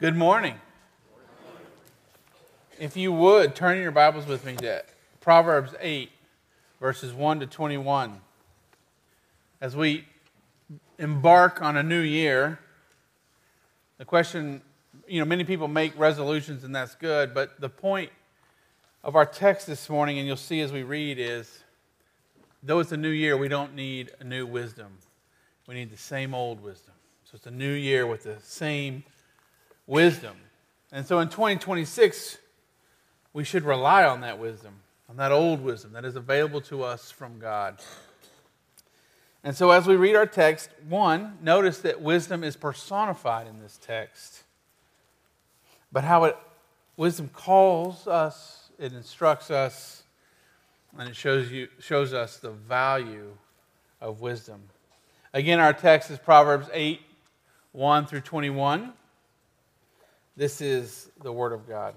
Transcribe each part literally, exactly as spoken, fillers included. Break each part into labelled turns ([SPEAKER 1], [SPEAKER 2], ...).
[SPEAKER 1] Good morning. If you would, turn in your Bibles with me to Proverbs eight, verses one to twenty-one. As we embark on a new year, the question, you know, many people make resolutions and that's good, but the point of our text this morning, and you'll see as we read, is though it's a new year, we don't need a new wisdom. We need the same old wisdom. So it's a new year with the same wisdom. And so in twenty twenty-six, we should rely on that wisdom, on that old wisdom that is available to us from God. And so as we read our text, one, notice that wisdom is personified in this text. But how it wisdom calls us, it instructs us, and it shows you shows us the value of wisdom. Again, our text is Proverbs eight, one through twenty-one. This is the Word of God.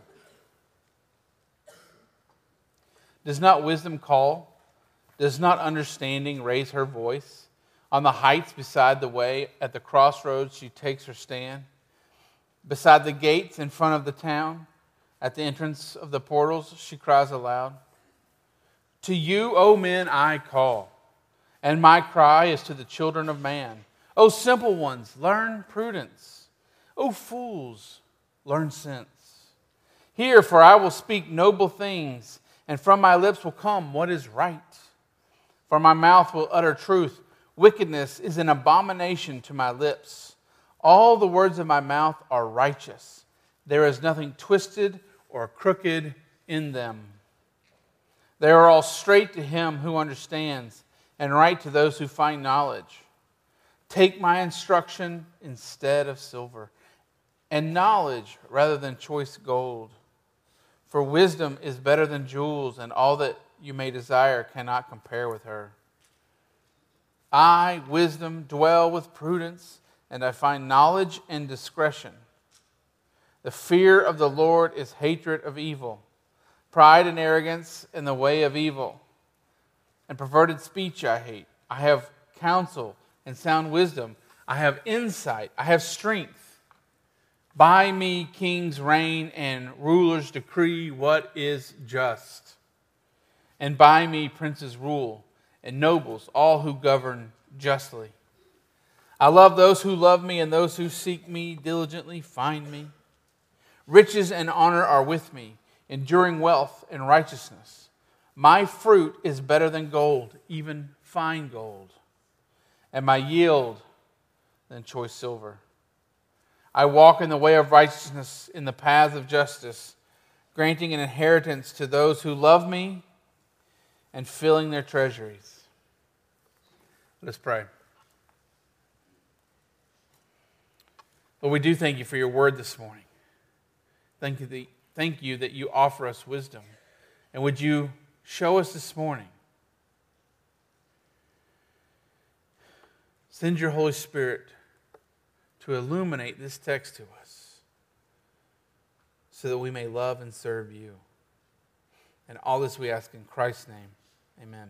[SPEAKER 1] Does not wisdom call? Does not understanding raise her voice? On the heights beside the way, at the crossroads she takes her stand. Beside the gates in front of the town, at the entrance of the portals, she cries aloud. To you, O men, I call, and my cry is to the children of man. O simple ones, learn prudence. O fools, learn sense. Hear, for I will speak noble things, and from my lips will come what is right. For my mouth will utter truth. Wickedness is an abomination to my lips. All the words of my mouth are righteous. There is nothing twisted or crooked in them. They are all straight to him who understands, and right to those who find knowledge. Take my instruction instead of silver, and knowledge rather than choice gold. For wisdom is better than jewels, and all that you may desire cannot compare with her. I, wisdom, dwell with prudence, and I find knowledge and discretion. The fear of the Lord is hatred of evil, pride and arrogance in the way of evil, and perverted speech I hate. I have counsel and sound wisdom. I have insight. I have strength. By me kings reign and rulers decree what is just. And by me princes rule and nobles, all who govern justly. I love those who love me, and those who seek me diligently find me. Riches and honor are with me, enduring wealth and righteousness. My fruit is better than gold, even fine gold, and my yield than choice silver. I walk in the way of righteousness, in the paths of justice, granting an inheritance to those who love me and filling their treasuries. Let's pray. Lord, we do thank you for your word this morning. Thank you that, thank you that you offer us wisdom. And would you show us this morning? Send your Holy Spirit to illuminate this text to us so that we may love and serve you. And all this we ask in Christ's name. Amen.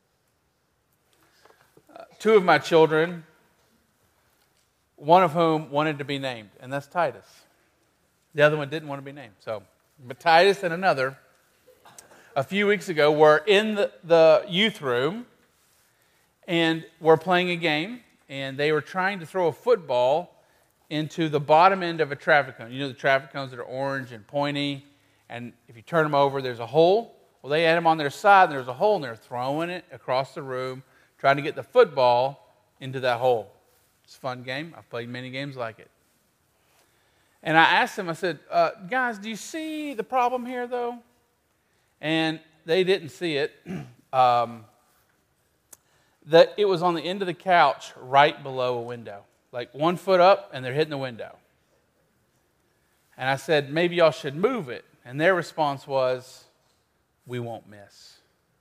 [SPEAKER 1] Uh, two of my children, one of whom wanted to be named, and that's Titus. The other one didn't want to be named. So, but Titus and another, a few weeks ago, were in the, the youth room and were playing a game, and they were trying to throw a football into the bottom end of a traffic cone. You know the traffic cones that are orange and pointy, and if you turn them over, there's a hole. Well, they had them on their side, and there's a hole, and they're throwing it across the room, trying to get the football into that hole. It's a fun game. I've played many games like it. And I asked them, I said, uh, guys, do you see the problem here, though? And they didn't see it. um, that it was on the end of the couch right below a window. Like one foot up, and they're hitting the window. And I said, maybe y'all should move it. And their response was, we won't miss.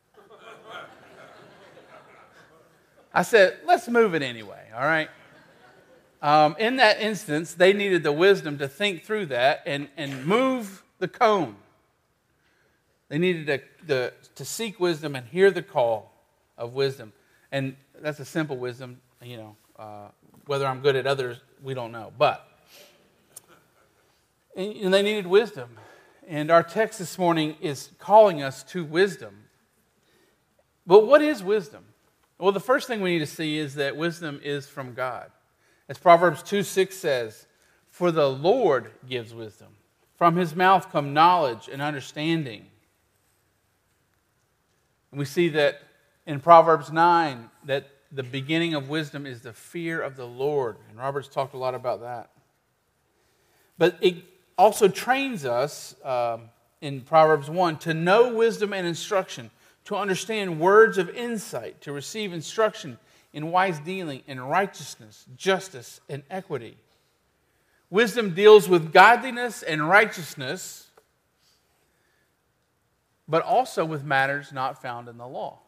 [SPEAKER 1] I said, let's move it anyway, all right? Um, in that instance, they needed the wisdom to think through that and, and move the cone. They needed to, the, to seek wisdom and hear the call of wisdom. And that's a simple wisdom, you know. Uh, whether I'm good at others, we don't know. But And, and they needed wisdom. And our text this morning is calling us to wisdom. But what is wisdom? Well, the first thing we need to see is that wisdom is from God. As Proverbs two six says, "For the Lord gives wisdom. From his mouth come knowledge and understanding." And we see that in Proverbs nine, that the beginning of wisdom is the fear of the Lord. And Robert's talked a lot about that. But it also trains us um, in Proverbs one to know wisdom and instruction, to understand words of insight, to receive instruction in wise dealing, in righteousness, justice, and equity. Wisdom deals with godliness and righteousness, but also with matters not found in the law.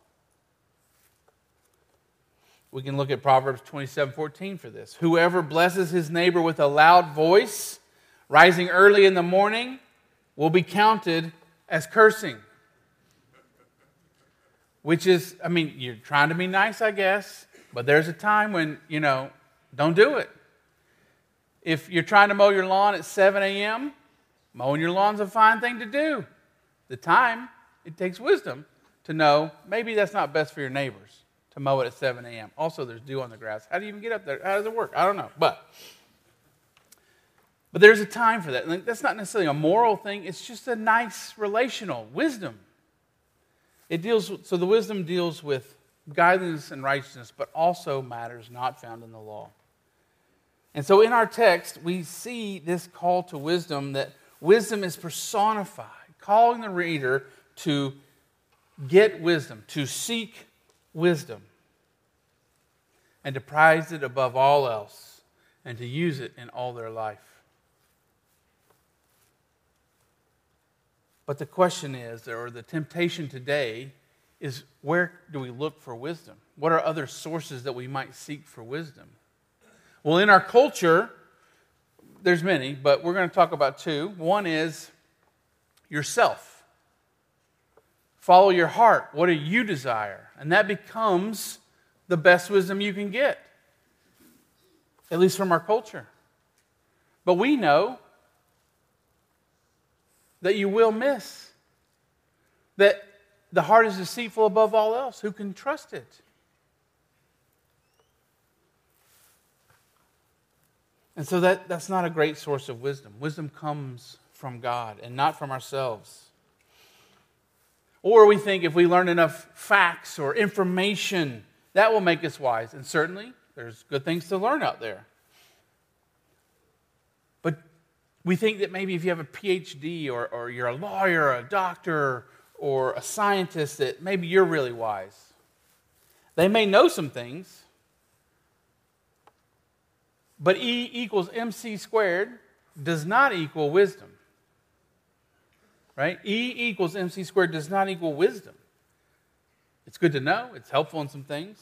[SPEAKER 1] We can look at Proverbs twenty-seven fourteen for this. "Whoever blesses his neighbor with a loud voice, rising early in the morning, will be counted as cursing." Which is, I mean, you're trying to be nice, I guess, but there's a time when, you know, don't do it. If you're trying to mow your lawn at seven a.m., mowing your lawn's a fine thing to do. The time, it takes wisdom to know maybe that's not best for your neighbors to mow it at seven a.m. Also, there's dew on the grass. How do you even get up there? How does it work? I don't know. But, but there's a time for that. And that's not necessarily a moral thing. It's just a nice relational wisdom. It deals, so the wisdom deals with godliness and righteousness, but also matters not found in the law. And so in our text, we see this call to wisdom, that wisdom is personified, calling the reader to get wisdom, to seek wisdom, and to prize it above all else, and to use it in all their life. But the question is, or the temptation today is, where do we look for wisdom? What are other sources that we might seek for wisdom? Well, in our culture, there's many, but we're going to talk about two. One is yourself. Follow your heart. What do you desire? And that becomes the best wisdom you can get, at least from our culture. But we know that you will miss, that the heart is deceitful above all else. Who can trust it? And so that, that's not a great source of wisdom. Wisdom comes from God and not from ourselves. Or we think if we learn enough facts or information, that will make us wise. And certainly, there's good things to learn out there. But we think that maybe if you have a P H D or, or you're a lawyer or a doctor or a scientist, that maybe you're really wise. They may know some things, but E equals mc squared does not equal wisdom. Right? E equals mc squared does not equal wisdom. It's good to know. It's helpful in some things.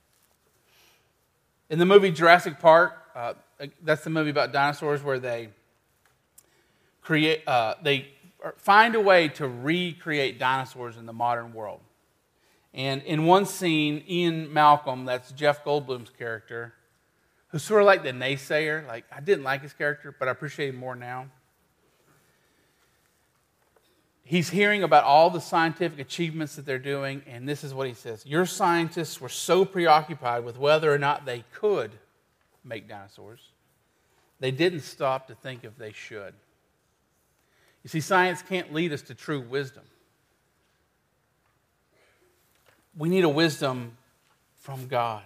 [SPEAKER 1] In the movie Jurassic Park, uh, that's the movie about dinosaurs where they create, uh, they find a way to recreate dinosaurs in the modern world. And in one scene, Ian Malcolm, that's Jeff Goldblum's character, who's sort of like the naysayer. Like, I didn't like his character, but I appreciate him more now. He's hearing about all the scientific achievements that they're doing, and this is what he says. Your scientists were so preoccupied with whether or not they could make dinosaurs, they didn't stop to think if they should. You see, science can't lead us to true wisdom. We need a wisdom from God.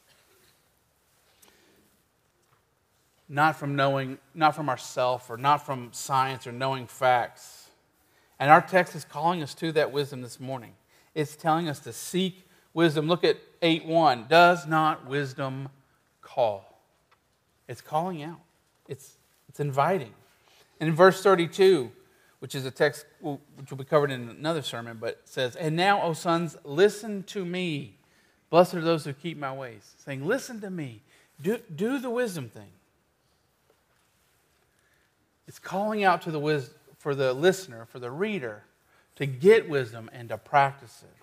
[SPEAKER 1] Not from knowing, not from ourselves, or not from science or knowing facts. And our text is calling us to that wisdom this morning. It's telling us to seek wisdom. Look at eight one. Does not wisdom call? It's calling out. It's, it's inviting. And in verse thirty-two, which is a text which will be covered in another sermon, but it says, and now, O sons, listen to me. Blessed are those who keep my ways. Saying, listen to me. Do, do the wisdom thing. It's calling out to the wisdom, for the listener, for the reader, to get wisdom and to practice it.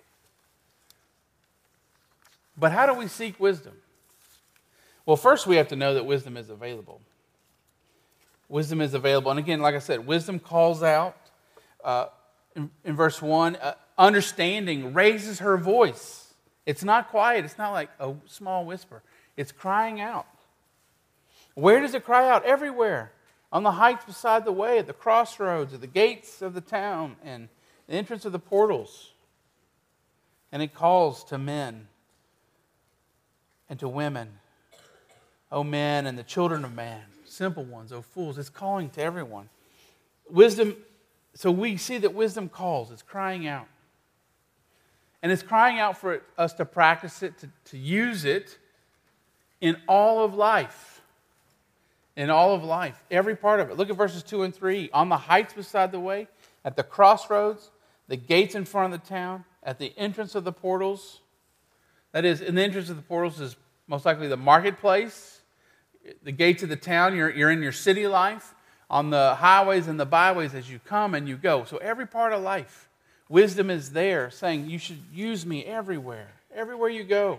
[SPEAKER 1] But how do we seek wisdom? Well, first we have to know that wisdom is available. wisdom is available. And again, like I said, wisdom calls out. Uh, in, in verse one, uh, understanding raises her voice. It's not quiet. It's not like a small whisper. It's crying out. Where does it cry out? Everywhere. On the heights beside the way, at the crossroads, at the gates of the town, and the entrance of the portals. And it calls to men and to women. O men and the children of man, simple ones, O fools. It's calling to everyone. Wisdom, so we see that wisdom calls. It's crying out. And it's crying out for us to practice it, to, to use it in all of life. In all of life. Every part of it. Look at verses two and three. On the heights beside the way, at the crossroads, the gates in front of the town, at the entrance of the portals. That is, in the entrance of the portals is most likely the marketplace. The gates of the town, you're, you're in your city life. On the highways and the byways as you come and you go. So every part of life, wisdom is there saying, you should use me everywhere. Everywhere you go.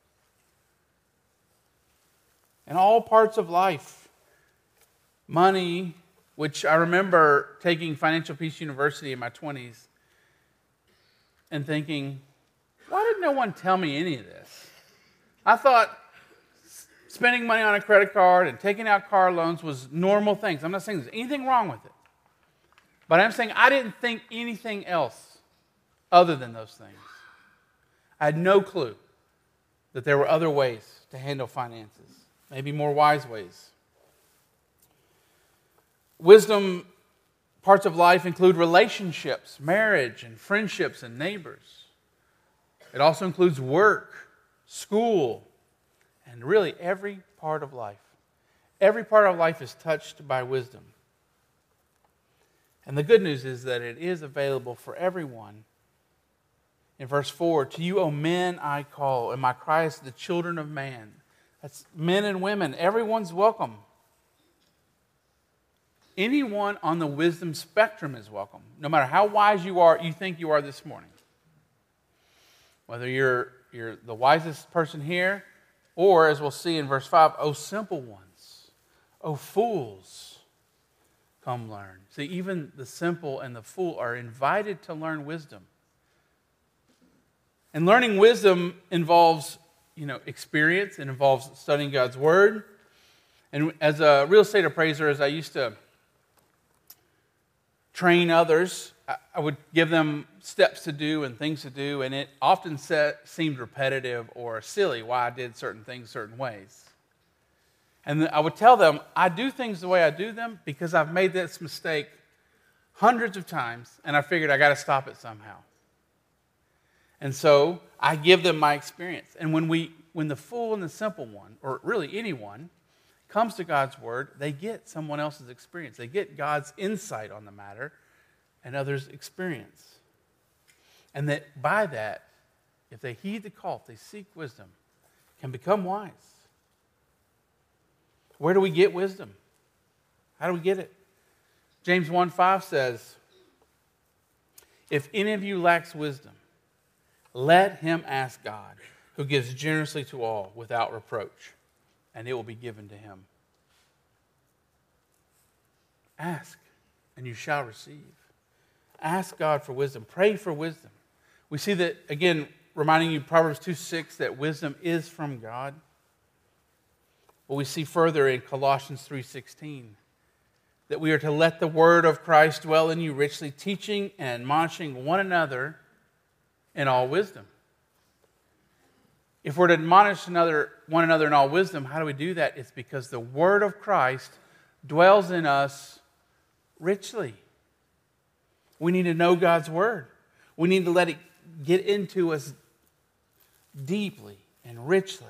[SPEAKER 1] In all parts of life. Money, which I remember taking Financial Peace University in my twenties and thinking, why did no one tell me any of this? I thought spending money on a credit card and taking out car loans was normal things. I'm not saying there's anything wrong with it. But I'm saying I didn't think anything else other than those things. I had no clue that there were other ways to handle finances, maybe more wise ways. Wisdom parts of life include relationships, marriage, and friendships and neighbors. It also includes work, school, and really every part of life. Every part of life is touched by wisdom. And the good news is that it is available for everyone. In verse four, to you, O men, I call, and my cry is to the children of man. That's men and women. Everyone's welcome. Anyone on the wisdom spectrum is welcome, no matter how wise you are, you think you are this morning. Whether you're, you're the wisest person here, or as we'll see in verse five, O simple ones, O fools, come learn. See, even the simple and the fool are invited to learn wisdom. And learning wisdom involves, you know, experience. It involves studying God's Word. And as a real estate appraiser, as I used to train others, I would give them steps to do and things to do, and it often set, seemed repetitive or silly why I did certain things certain ways. And I would tell them, I do things the way I do them because I've made this mistake hundreds of times, and I figured I got to stop it somehow. And so I give them my experience. And when we, when the fool and the simple one, or really anyone, comes to God's Word, they get someone else's experience. They get God's insight on the matter and others' experience. And that by that, if they heed the call, if they seek wisdom, can become wise. Where do we get wisdom? How do we get it? James one five says, if any of you lacks wisdom, let him ask God, who gives generously to all without reproach, and it will be given to him. Ask, and you shall receive. Ask God for wisdom. Pray for wisdom. We see that, again, reminding you Proverbs two six, that wisdom is from God. But we see further in Colossians three sixteen that we are to let the word of Christ dwell in you richly, teaching and admonishing one another in all wisdom. If we're to admonish another, one another in all wisdom, how do we do that? It's because the word of Christ dwells in us richly. We need to know God's word. We need to let it get into us deeply and richly.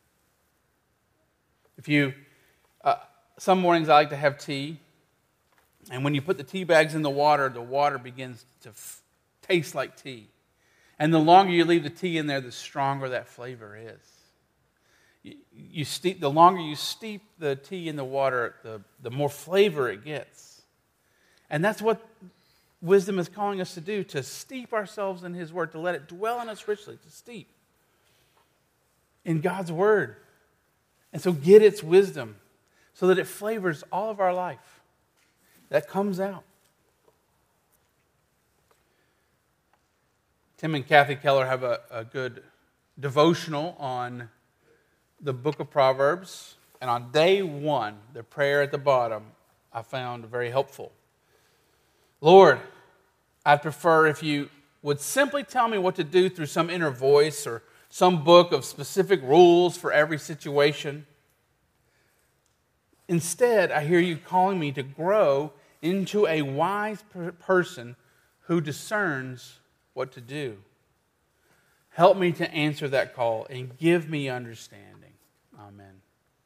[SPEAKER 1] If you, uh, some mornings I like to have tea, and when you put the tea bags in the water, the water begins to f- taste like tea. And the longer you leave the tea in there, the stronger that flavor is. You, you steep, the longer you steep the tea in the water, the, the more flavor it gets. And that's what wisdom is calling us to do, to steep ourselves in His Word, to let it dwell in us richly, to steep in God's Word. And so get its wisdom so that it flavors all of our life. that comes out. Tim and Kathy Keller have a, a good devotional on the book of Proverbs. And on day one, the prayer at the bottom, I found very helpful. Lord, I'd prefer if you would simply tell me what to do through some inner voice or some book of specific rules for every situation. Instead, I hear you calling me to grow into a wise per- person who discerns what to do. Help me to answer that call and give me understanding. Amen.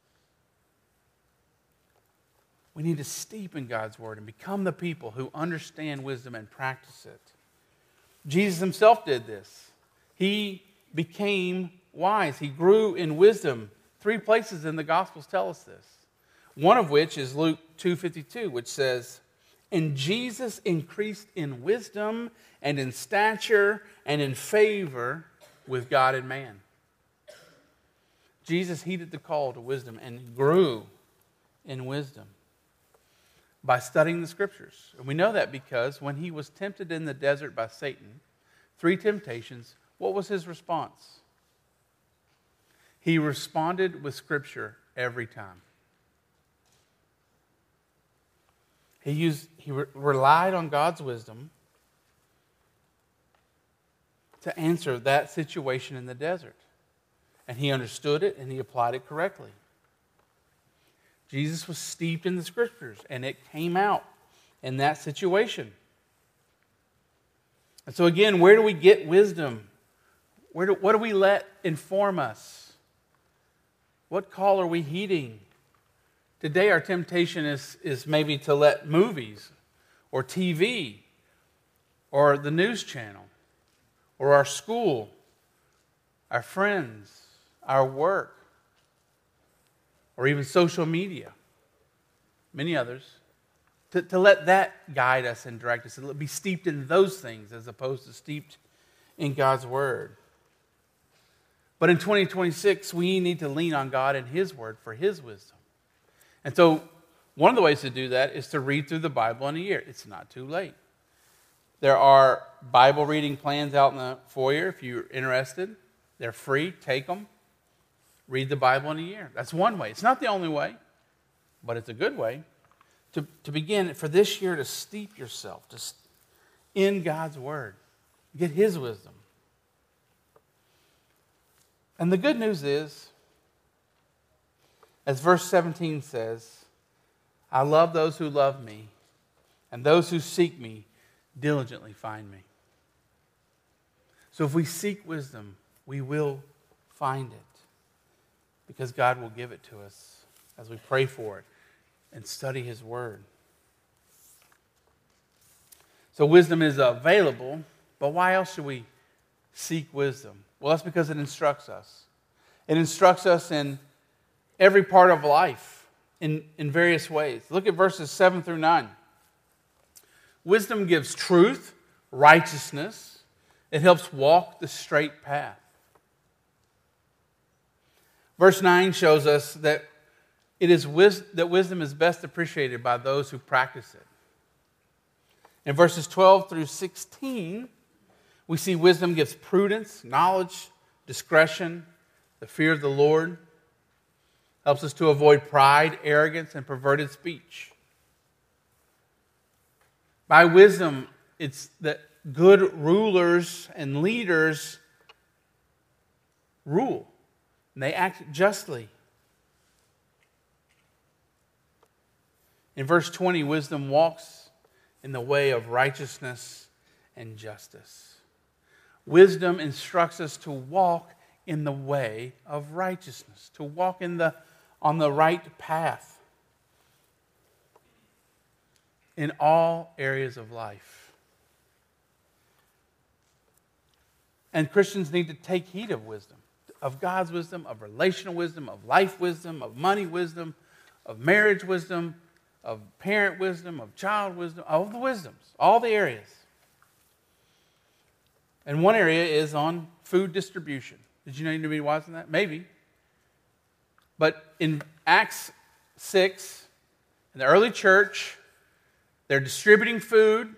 [SPEAKER 1] We need to steep in God's word and become the people who understand wisdom and practice it. Jesus himself did this. He became wise. He grew in wisdom. Three places in the Gospels tell us this. One of which is Luke two fifty-two, which says, "And Jesus increased in wisdom and in stature and in favor with God and man." Jesus heeded the call to wisdom and grew in wisdom by studying the Scriptures. And we know that because when he was tempted in the desert by Satan, three temptations, what was his response? He responded with Scripture every time. He used, he re- relied on God's wisdom to answer that situation in the desert. And he understood it and he applied it correctly. Jesus was steeped in the Scriptures and it came out in that situation. And so again, where do we get wisdom? Where do, what do we let inform us? What call are we heeding? Today our temptation is, is maybe to let movies or T V or the news channel or our school, our friends, our work, or even social media, many others, to, to let that guide us and direct us, and be steeped in those things as opposed to steeped in God's Word. But in twenty twenty-six, we need to lean on God and His Word for His wisdom. And so one of the ways to do that is to read through the Bible in a year. It's not too late. There are Bible reading plans out in the foyer if you're interested. They're free. Take them. Read the Bible in a year. That's one way. It's not the only way, but it's a good way to, to begin for this year to steep yourself to, in God's Word. Get His wisdom. And the good news is, as verse seventeen says, "I love those who love me, and those who seek me diligently find me." So if we seek wisdom, we will find it, because God will give it to us as we pray for it and study His Word. So wisdom is available, but why else should we seek wisdom? Well, that's because it instructs us. It instructs us in every part of life in, in various ways. Look at verses seven through nine. Wisdom gives truth, righteousness. It helps walk the straight path. Verse nine shows us that it is wis- that wisdom is best appreciated by those who practice it. In verses twelve through sixteen, we see wisdom gives prudence, knowledge, discretion, the fear of the Lord. Helps us to avoid pride, arrogance, and perverted speech. By wisdom, it's that good rulers and leaders rule. And they act justly. In verse twenty, wisdom walks in the way of righteousness and justice. Wisdom instructs us to walk in the way of righteousness, to walk in the on the right path in all areas of life. And Christians need to take heed of wisdom, of God's wisdom, of relational wisdom, of life wisdom, of money wisdom, of marriage wisdom, of parent wisdom, of child wisdom, all the wisdoms, all the areas. And one area is on food distribution. Did you know you need to be wise in that? Maybe. But in Acts six, in the early church, They're distributing food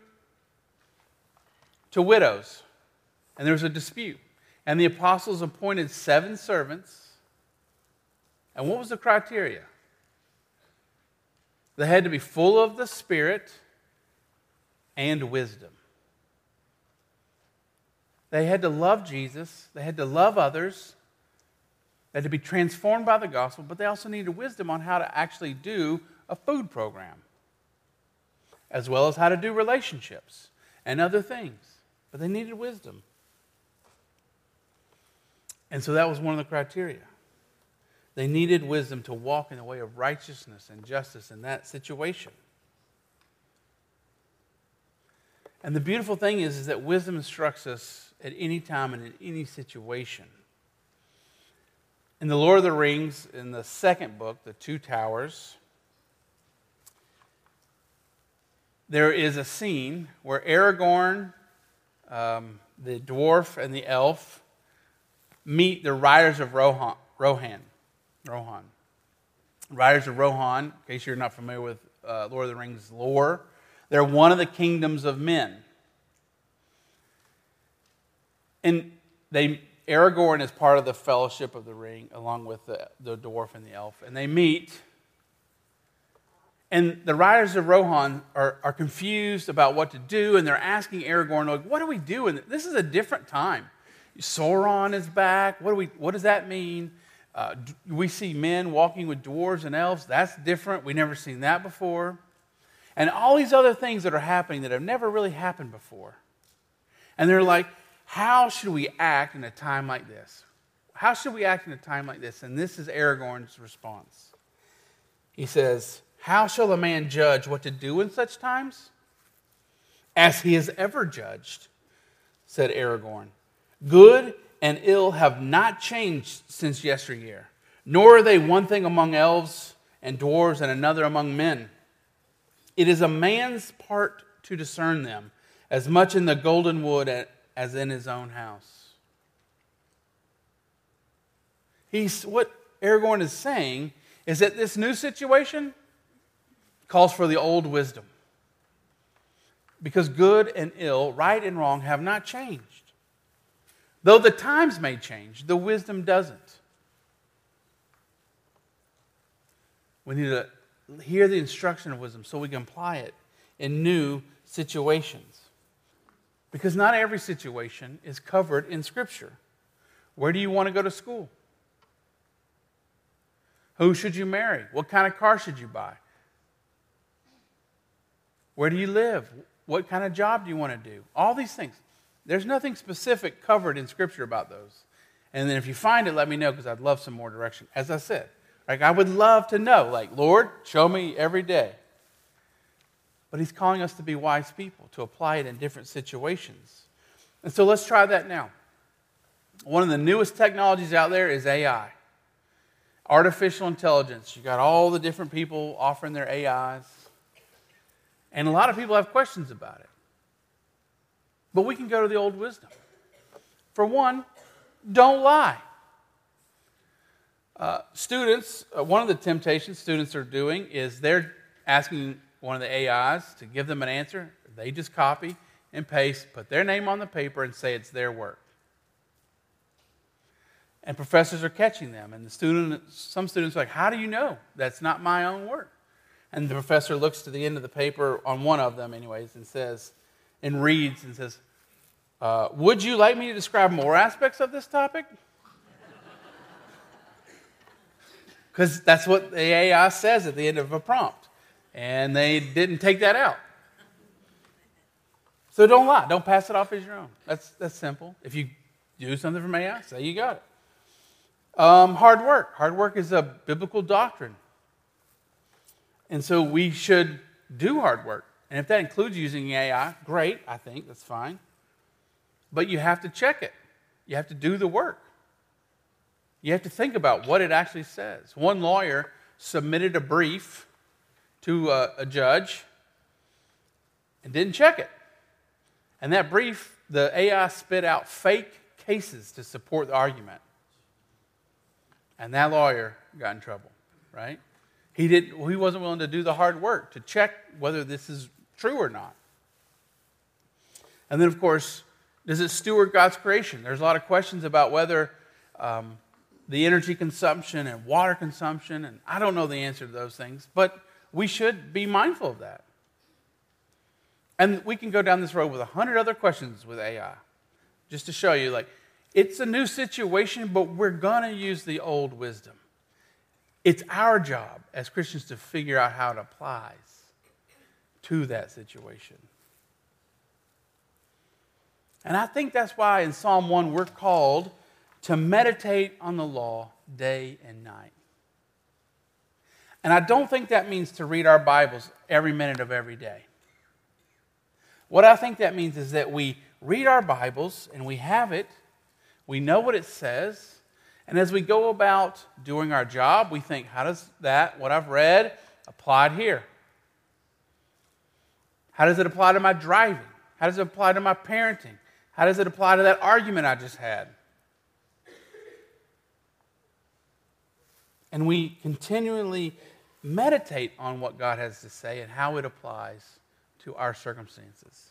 [SPEAKER 1] to widows. And there was a dispute. And the apostles appointed seven servants. And what was the criteria? They had to be full of the Spirit and wisdom. They had to love Jesus. They had to love others. They had to be transformed by the gospel, but they also needed wisdom on how to actually do a food program, as well as how to do relationships and other things. But they needed wisdom. And so that was one of the criteria. They needed wisdom to walk in the way of righteousness and justice in that situation. And the beautiful thing is, is that wisdom instructs us at any time and in any situation. In The Lord of the Rings, in the second book, The Two Towers, there is a scene where Aragorn, um, the dwarf, and the elf meet the Riders of Rohan. Rohan. Rohan. Riders of Rohan, in case you're not familiar with uh, Lord of the Rings lore, they're one of the kingdoms of men. And they, Aragorn is part of the Fellowship of the Ring, along with the, the dwarf and the elf. And they meet, and the Riders of Rohan are, are confused about what to do, and they're asking Aragorn, like, what do we do? And this is a different time. Sauron is back. What do we? What does that mean? Uh, we see men walking with dwarves and elves. That's different. We've never seen that before. And all these other things that are happening that have never really happened before. And they're like, how should we act in a time like this? How should we act in a time like this? And this is Aragorn's response. He says, how shall a man judge what to do in such times? As he has ever judged, said Aragorn. Good and ill have not changed since yesteryear, nor are they one thing among elves and dwarves and another among men. It is a man's part to discern them, as much in the golden wood as in his own house. He's, what Aragorn is saying is that this new situation calls for the old wisdom. Because good and ill, right and wrong, have not changed. Though the times may change, the wisdom doesn't. We need to hear the instruction of wisdom so we can apply it in new situations. Because not every situation is covered in Scripture. Where do you want to go to school? Who should you marry? What kind of car should you buy? Where do you live? What kind of job do you want to do? All these things. There's nothing specific covered in Scripture about those. And then if you find it, let me know, because I'd love some more direction. As I said, like I would love to know, like, Lord, show me every day. But He's calling us to be wise people, to apply it in different situations. And so let's try that now. One of the newest technologies out there is A I. Artificial intelligence. You've got all the different people offering their A Is. And a lot of people have questions about it. But we can go to the old wisdom. For one, don't lie. Uh, students, uh, one of the temptations students are doing is they're asking one of the A Is to give them an answer. They just copy and paste, put their name on the paper and say it's their work. And professors are catching them. And the student, some students are like, how do you know that's not my own work? And the professor looks to the end of the paper, on one of them anyways, and says, and reads and says, uh, would you like me to describe more aspects of this topic? Because that's what the A I says at the end of a prompt. And they didn't take that out. So don't lie. Don't pass it off as your own. That's, that's simple. If you do something from A I, say you got it. Um, hard work. Hard work is a biblical doctrine. And so we should do hard work. And if that includes using A I, great, I think, that's fine. But you have to check it. You have to do the work. You have to think about what it actually says. One lawyer submitted a brief to a, a judge and didn't check it. And that brief, the A I spit out fake cases to support the argument. And that lawyer got in trouble, right? He didn't. He wasn't willing to do the hard work to check whether this is true or not? And then, of course, does it steward God's creation? There's a lot of questions about whether um, the energy consumption and water consumption, and I don't know the answer to those things, but we should be mindful of that. And we can go down this road with a hundred other questions with A I, just to show you, like, it's a new situation, but we're going to use the old wisdom. It's our job as Christians to figure out how it applies to that situation. And I think that's why in Psalm one we're called to meditate on the law day and night. And I don't think that means to read our Bibles every minute of every day. What I think that means is that we read our Bibles and we have it, we know what it says, and as we go about doing our job, we think, how does that, what I've read, apply here? How does it apply to my driving? How does it apply to my parenting? How does it apply to that argument I just had? And we continually meditate on what God has to say and how it applies to our circumstances.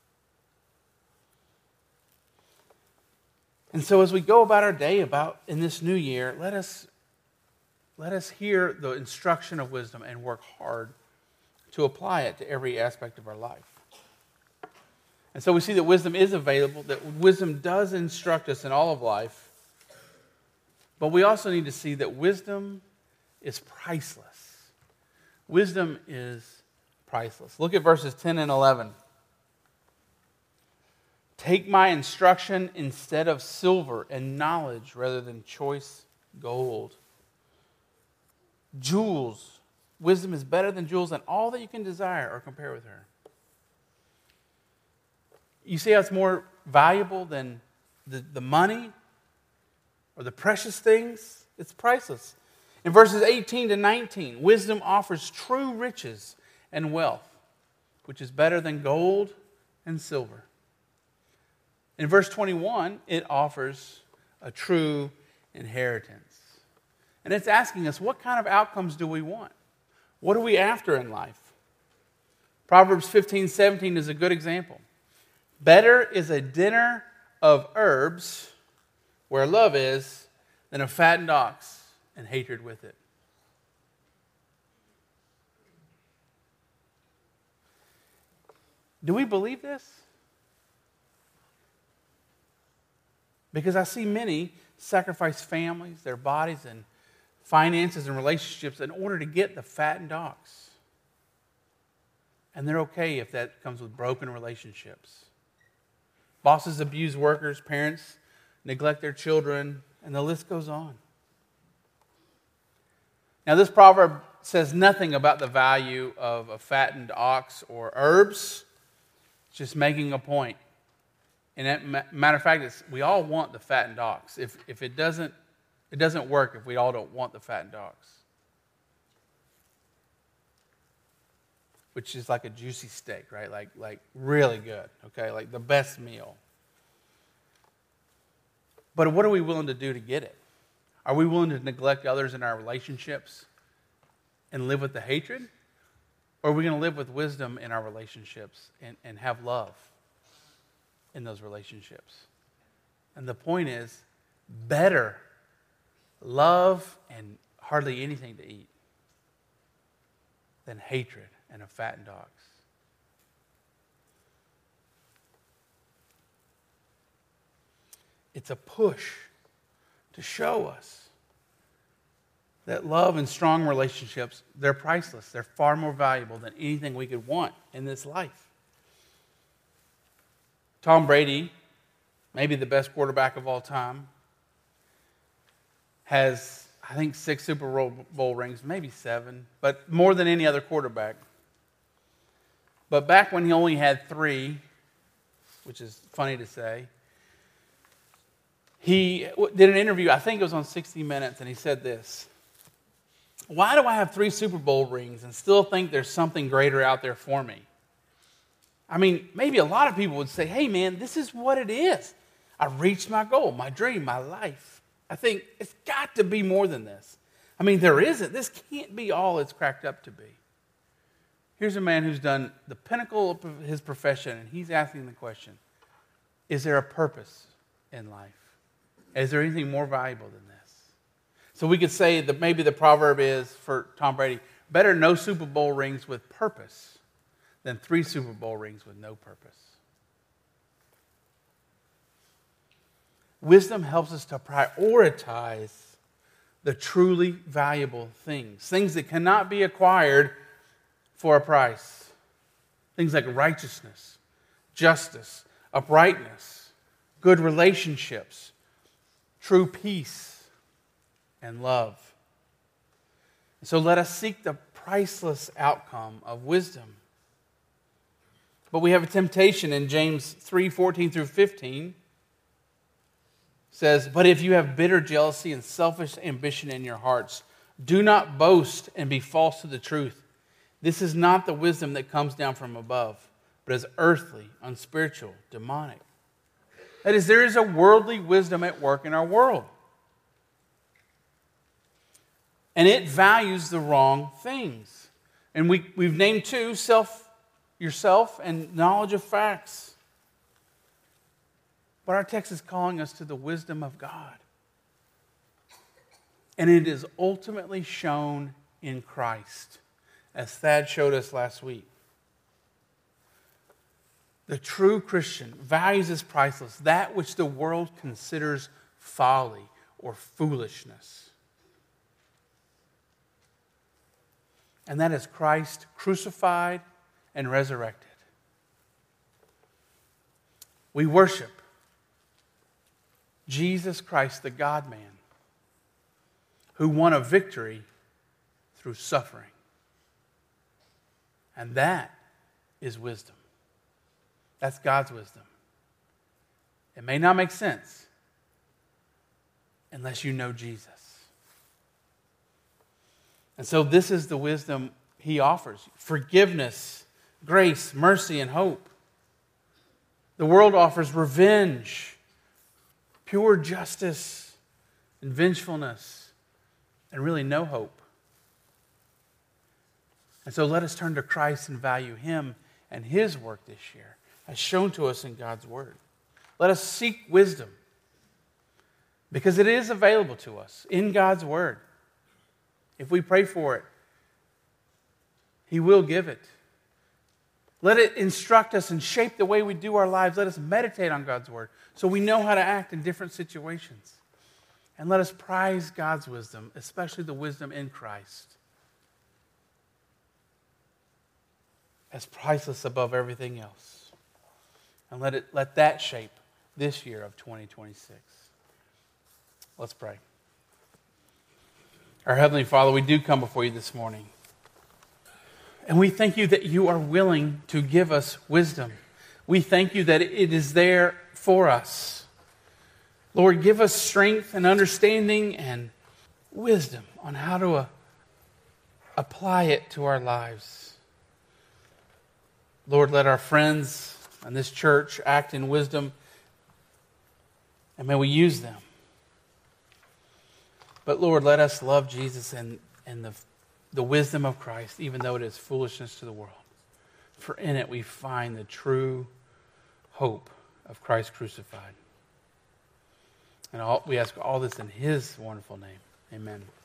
[SPEAKER 1] And so as we go about our day about in this new year, let us, let us hear the instruction of wisdom and work hard to apply it to every aspect of our life. And so we see that wisdom is available, that wisdom does instruct us in all of life. But we also need to see that wisdom is priceless. Wisdom is priceless. Look at verses ten and eleven. Take my instruction instead of silver, and knowledge rather than choice gold. Jewels. Wisdom is better than jewels, and all that you can desire or compare with her. You see how it's more valuable than the, the money or the precious things? It's priceless. In verses eighteen to nineteen, wisdom offers true riches and wealth, which is better than gold and silver. In verse twenty-one, it offers a true inheritance. And it's asking us, what kind of outcomes do we want? What are we after in life? Proverbs fifteen seventeen is a good example. Better is a dinner of herbs where love is than a fattened ox and hatred with it. Do we believe this? Because I see many sacrifice families, their bodies, and finances and relationships in order to get the fattened ox. And they're okay if that comes with broken relationships. Bosses abuse workers, parents neglect their children, and the list goes on. Now, this proverb says nothing about the value of a fattened ox or herbs. It's just making a point. And that, matter of fact, it's, we all want the fattened ox. If, if it doesn't, it doesn't work if we all don't want the fattened ox. Which is like a juicy steak, right? Like, like really good, okay? Like the best meal. But what are we willing to do to get it? Are we willing to neglect others in our relationships and live with the hatred? Or are we going to live with wisdom in our relationships and, and have love in those relationships? And the point is, better love and hardly anything to eat than hatred and a fattened ox. It's a push to show us that love and strong relationships, they're priceless. They're far more valuable than anything we could want in this life. Tom Brady, maybe the best quarterback of all time, has, I think, six Super Bowl rings, maybe seven, but more than any other quarterback. But back when he only had three, which is funny to say, he did an interview, I think it was on sixty minutes, and he said this: why do I have three Super Bowl rings and still think there's something greater out there for me? I mean, maybe a lot of people would say, hey man, this is what it is. I reached my goal, my dream, my life. I think it's got to be more than this. I mean, there isn't. This can't be all it's cracked up to be. Here's a man who's done the pinnacle of his profession, and he's asking the question, is there a purpose in life? Is there anything more valuable than this? So we could say that maybe the proverb is, for Tom Brady, better no Super Bowl rings with purpose than three Super Bowl rings with no purpose. Wisdom helps us to prioritize the truly valuable things, things that cannot be acquired for a price. Things like righteousness, justice, uprightness, good relationships, true peace, and love. So let us seek the priceless outcome of wisdom. But we have a temptation in James three fourteen through fifteen. Says, but if you have bitter jealousy and selfish ambition in your hearts, do not boast and be false to the truth. This is not the wisdom that comes down from above, but is earthly, unspiritual, demonic. That is, there is a worldly wisdom at work in our world. And it values the wrong things. And we, we've named two, self, yourself and knowledge of facts. But our text is calling us to the wisdom of God. And it is ultimately shown in Christ, as Thad showed us last week. The true Christian values as priceless that which the world considers folly or foolishness. And that is Christ crucified and resurrected. We worship Jesus Christ, the God-man, who won a victory through suffering. And that is wisdom. That's God's wisdom. It may not make sense unless you know Jesus. And so this is the wisdom he offers. Forgiveness, grace, mercy, and hope. The world offers revenge, pure justice, and vengefulness, and really no hope. And so let us turn to Christ and value him and his work this year, as shown to us in God's word. Let us seek wisdom, because it is available to us in God's word. If we pray for it, he will give it. Let it instruct us and shape the way we do our lives. Let us meditate on God's word so we know how to act in different situations. And let us prize God's wisdom, especially the wisdom in Christ, as priceless above everything else. And let it let that shape this year of twenty twenty-six. Let's pray. Our Heavenly Father, we do come before you this morning. And we thank you that you are willing to give us wisdom. We thank you that it is there for us. Lord, give us strength and understanding and wisdom on how to uh, apply it to our lives. Lord, let our friends and this church act in wisdom, and may we use them. But Lord, let us love Jesus and, and the, the wisdom of Christ, even though it is foolishness to the world. For in it we find the true hope of Christ crucified. And all, we ask all this in his wonderful name. Amen.